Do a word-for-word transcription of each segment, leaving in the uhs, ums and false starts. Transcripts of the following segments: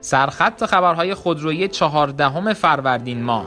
سرخط خبرهای خودرویی چهاردهم فروردین ماه: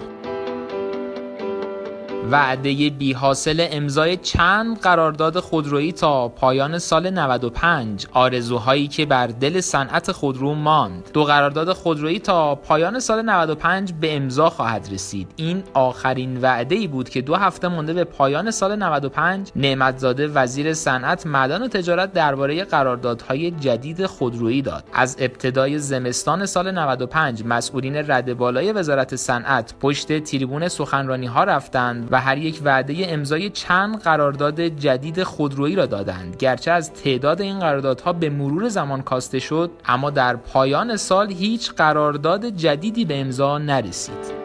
وعده بی حاصل امضای چند قرارداد خودرویی تا پایان سال نود و پنج، آرزوهایی که بر دل صنعت خودرو ماند. دو قرارداد خودرویی تا پایان سال نود و پنج به امضا خواهد رسید. این آخرین وعده‌ای بود که دو هفته مونده به پایان سال نود و پنج نعمتزاده وزیر صنعت، معدن و تجارت درباره قراردادهای جدید خودرویی داد. از ابتدای زمستان سال نود و پنج مسئولین رده بالای وزارت صنعت پشت تریبون سخنرانی‌ها رفتند و هر یک وعده امضای چند قرارداد جدید خودرویی را دادند. گرچه از تعداد این قراردادها به مرور زمان کاسته شد، اما در پایان سال هیچ قرارداد جدیدی به امضا نرسید.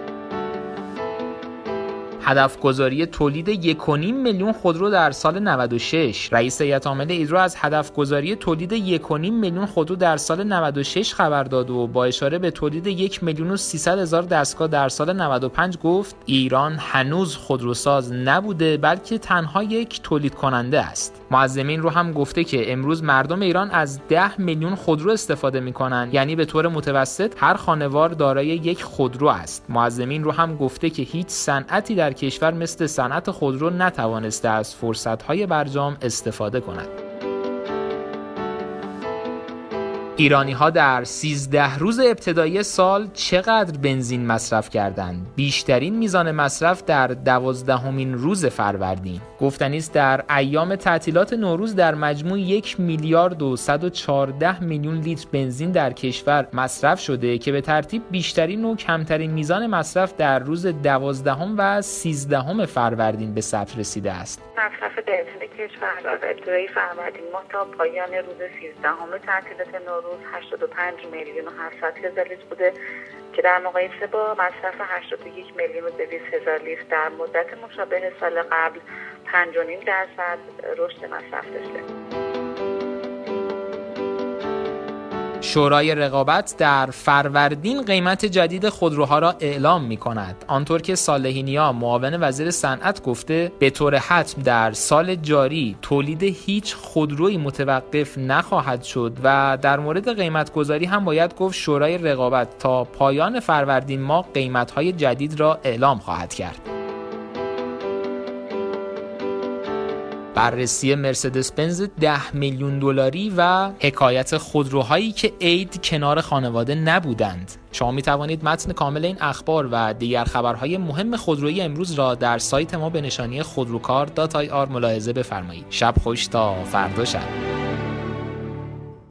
هدف گذاری تولید یک و نیم میلیون خودرو در سال نود و شش. رئیس هیئت عامله ایدرو از هدف گذاری تولید یک و نیم میلیون خودرو در سال نود و شش خبر داد و با اشاره به تولید یک میلیون و سیصد هزار دستگاه در سال نود و پنج گفت ایران هنوز خودروساز نبوده، بلکه تنها یک تولید کننده است. معظمین رو هم گفته که امروز مردم ایران از ده میلیون خودرو استفاده میکنن، یعنی به طور متوسط هر خانوار دارای یک خودرو است. معظمین رو هم گفته که هیچ صنعتی در کشور مثل صنعت خودرو نتوانسته از فرصت‌های برجام استفاده کند. ایرانی‌ها در سیزده روز ابتدایی سال چقدر بنزین مصرف کردند؟ بیشترین میزان مصرف در دوازدهمین روز فروردین. گفتنی است در ایام تعطیلات نوروز در مجموع یک میلیارد و صد و چهارده میلیون لیتر بنزین در کشور مصرف شده که به ترتیب بیشترین و کمترین میزان مصرف در روز دوازدهم و سیزدهم فروردین به ثبت رسیده است. مصرف بنزین کشور از ابتدای فروردین ماه تا پایان روز سیزدهم تعطیلات نوروز هشتاد و پنج میلیون و هفتصد هزار لیتر بوده که در مقایسه با مصرف هشتاد و یک میلیون و دویست هزار لیتر در مدت مشابه سال قبل پنج و نیم درصد رشد مصرف داشته. شورای رقابت در فروردین قیمت جدید خودروها را اعلام می کند. آنطور که صالحی نیا معاون وزیر صنعت گفته به طور حتم در سال جاری تولید هیچ خودرویی متوقف نخواهد شد و در مورد قیمت گذاری هم باید گفت شورای رقابت تا پایان فروردین ماه قیمت های جدید را اعلام خواهد کرد. بررسی مرسدس بنز ده میلیون دلاری و حکایت خودروهایی که عید کنار خانواده نبودند. شما می توانید متن کامل این اخبار و دیگر خبرهای مهم خودرویی امروز را در سایت ما به نشانی خودروکار دات آی آر ملاحظه بفرمایید. شب خوش تا فردا شب.